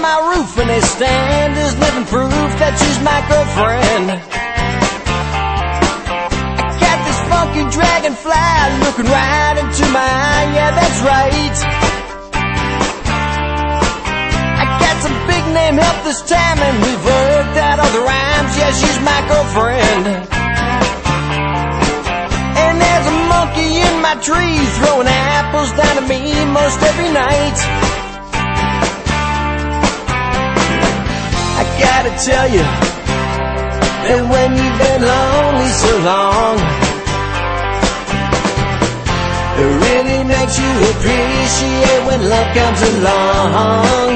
my roof and they stand as living proof that she's my girlfriend. I got this funky dragonfly looking right into my eye, yeah, that's right. I got some big name help this time and we've worked out all the rhymes, yeah, she's my girlfriend. And there's a monkey in my tree throwing apples down at me most every night. I gotta tell you that when you've been lonely so long, it really makes you appreciate when love comes along.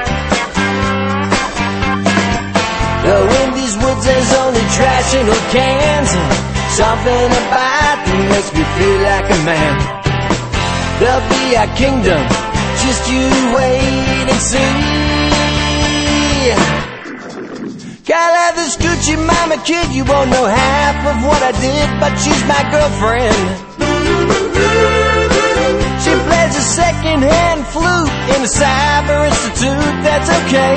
Now in these woods there's only trash and old cans, something about them makes me feel like a man. There'll be a kingdom, just you wait and see. Gotta have this Gucci mama kid, you won't know half of what I did, but she's my girlfriend. She plays a second-hand flute in a cyber institute, that's okay.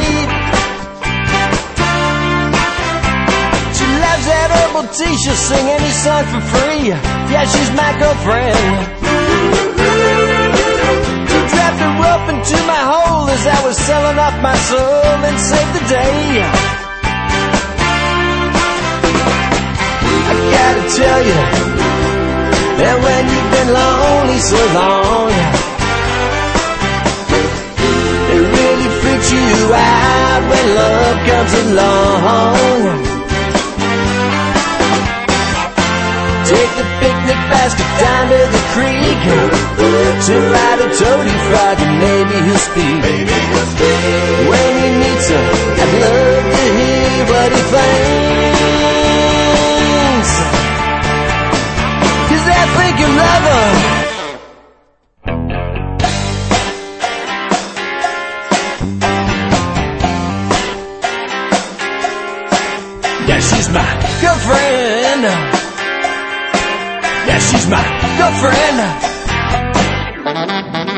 She loves that herbal tea, she'll sing any song for free, yeah, she's my girlfriend. She dropped a rope into my hole as I was selling off my soul and saved the day. I gotta tell you that when you've been lonely so long, it really freaks you out when love comes along. Take the picnic basket down to the creek, invite a toady frog and maybe he'll speak. When he meets her, I'd love to hear what he thinks. I think you love her. Yeah, she's my girlfriend. Yeah, she's my girlfriend.